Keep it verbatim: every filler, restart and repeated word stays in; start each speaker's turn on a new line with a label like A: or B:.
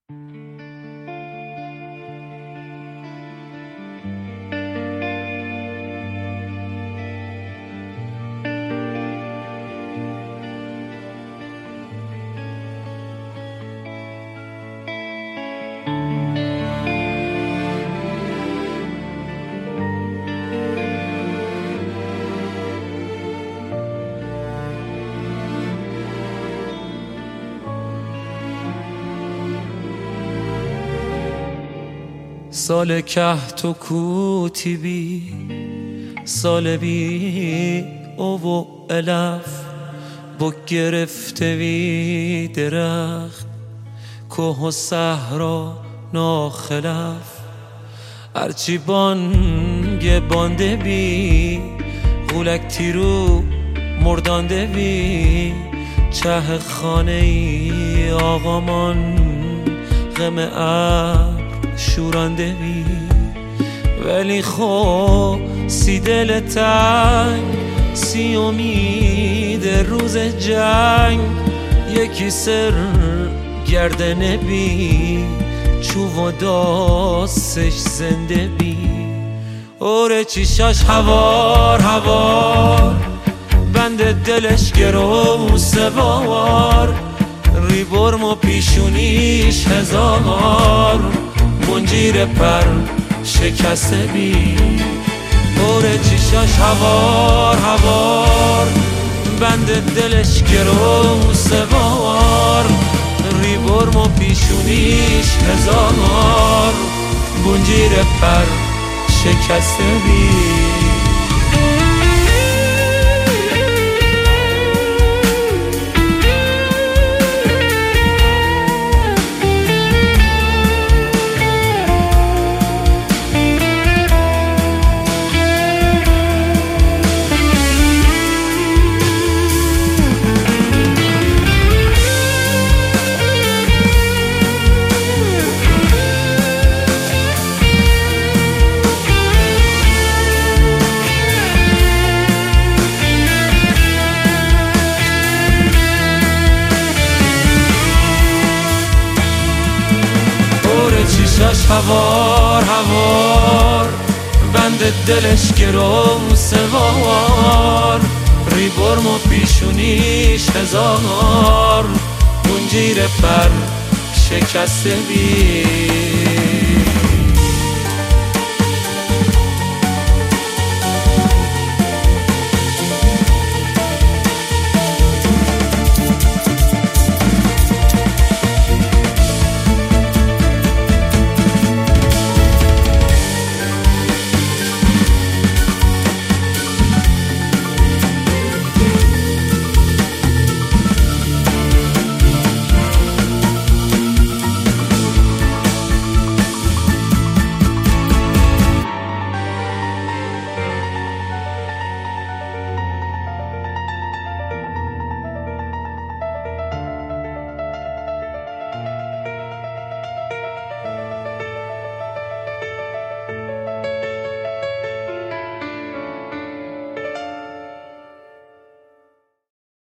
A: سال کهت و کوتی بی سال بی او و علف بو گرفته وی درخت که و صحرا ناخلف هرچی بانگ بانده بی غولک تیرو مردانده بی چه خانه ای آقامان غم ابر شورانده بی ولی خو سی دل تنگ سی امید روز جنگ یکی سر گردنه بی چو و داستش زنده بی اوره چیشاش هوار هوار بند دلش گرو سوار ری برم و پیشونیش هزار منجیر پر شکسته بی اوره چیشاش هوار هوار بند دلش گرو سوار ری برم و پیشونیش هزار منجیر پر شکسته بی چیشاش هوار هوار بند دلش گرو سوار ری برم و پیشونیش هزار منجیر پر شکسته بی